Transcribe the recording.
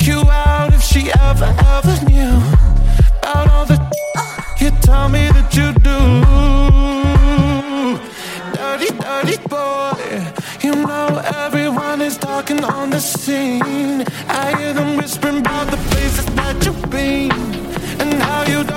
you out if she ever knew about all the you tell me that you do. Dirty, dirty boy. You know everyone is talking on the scene. I hear them whispering about the places that you've been and how you